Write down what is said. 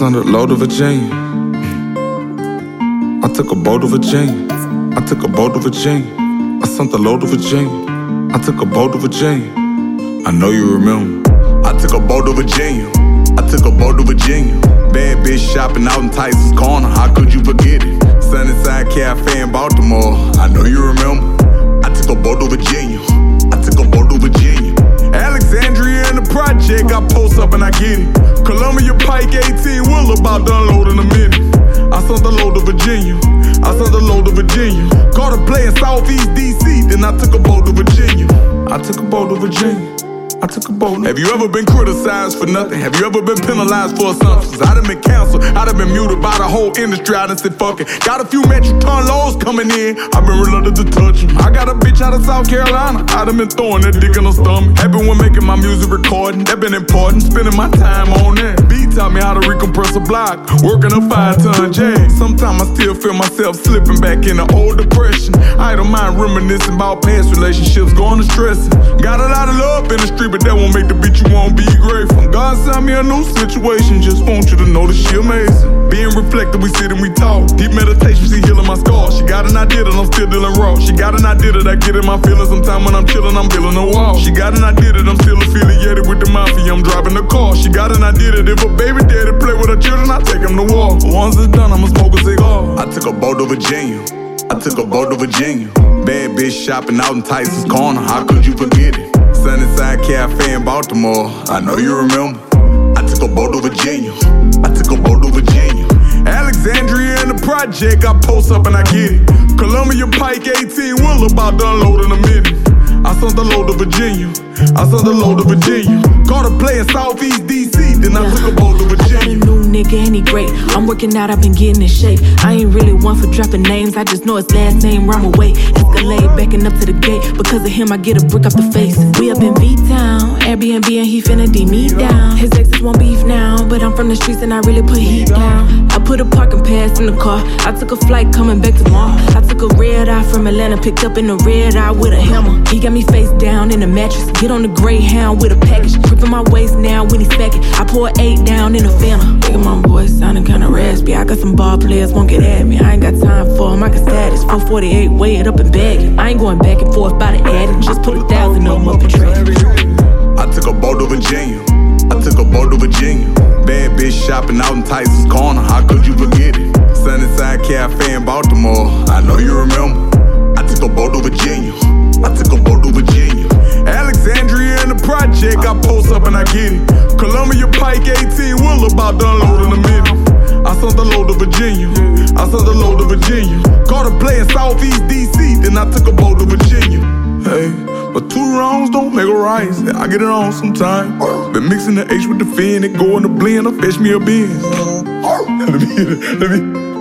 sent a load to Virginia. I took a boat to Virginia. I took a boat to Virginia. I sent a load to Virginia. I took a boat to Virginia. I know you remember. I took a boat to Virginia. I took a boat to Virginia. Bad bitch shopping out in Tyson's Corner. How could you forget it? Sunnyside Cafe in Baltimore. I know you remember. I took a boat to Virginia. I took a boat to Virginia. Alexandria in the project. I post up and I get it. Columbia Pike 18 wheel about to unload in a minute. I sent the load to Virginia. I sent the load to Virginia. Caught a play in Southeast DC. Then I took a boat to Virginia. I took a boat to Virginia. I took a boat. Have you ever been criticized for nothing? Have you ever been penalized for assumptions? I done been canceled. I done been muted by the whole industry. I done said fuck it. Got a few metric ton lows coming in. I've been reluctant to touch them. I got a bitch out of South Carolina. I done been throwing that dick in her stomach. Happy when making my music recording. That been important. Spending my time on that. B taught me how to recompress a block. Working a 5-ton jag. Sometimes I still feel myself slipping back in the old depression. I don't mind reminiscing about past relationships. Going to stressing. Got a lot of love in the street, but that won't make the bitch you won't be grateful. God sent me a new situation, just want you to know that she amazing. Being reflective, we sit and we talk. Deep meditation, she healing my scars. She got an idea that I'm still dealing raw. She got an idea that I get in my feelings. Sometimes when I'm chilling, I'm building a wall. She got an idea that I'm still affiliated with the mafia. I'm driving the car. She got an idea that if a baby daddy play with her children, I take him to war. Once it's done, I'ma smoke a cigar. I took a boat to Virginia. I took a boat to Virginia. Bad bitch shopping out in Tyson's Corner. How could you forget it? Sunnyside Cafe in Baltimore. I know you remember. I took a boat to Virginia. I took a boat to Virginia. Alexandria in the project. I post up and I get it. Columbia Pike 18 wheel about to unload in a minute. I sent the load to Virginia. I sent the load to Virginia. Caught a play in Southeast DC. Then I took a boat to Virginia. I got a new nigga and he great. I'm working out, I've been getting in shape. I ain't really one for dropping names. I just know his last name rhyme away. Escalade backing up to the gate. Because of him, I get a brick off the face. We up in B-Town, Airbnb and he finna D me down. His exes won't beef now, but I'm from the streets and I really put heat down. I put a parking pass in the car. I took a flight coming back tomorrow. I took a red eye from Atlanta, picked up in a red eye with a hammer. He got me face down in the mattress. Get on the Greyhound with a package. Gripping my waist now when he smack it. I pour 8 down in a Fanta. Nigga, my voice sounding kinda raspy. I got some ball players won't get at me. I ain't got time for them. I can status 448, weigh it up and bag it. I ain't going back and forth by the ad. Just put 1,000 of them up and track. I took a boat to Virginia. I took a boat to Virginia. Bad bitch shopping out in Tyson's Corner. How could you forget it? Sunnyside Cafe in Baltimore. I know you remember. I took a boat to Virginia. I took a boat to Virginia. Alexandria in the project. I post up and I get it. Columbia Pike 18 wheel about to unload in a minute. I sent the load to Virginia. I sent the load to Virginia. Caught a play in Southeast DC. Then I took a boat to Virginia. Hey, but 2 wrongs don't make a right. I get it on sometime. Been mixing the H with the fin. It go in the blend. Fetch me a Benz. Let me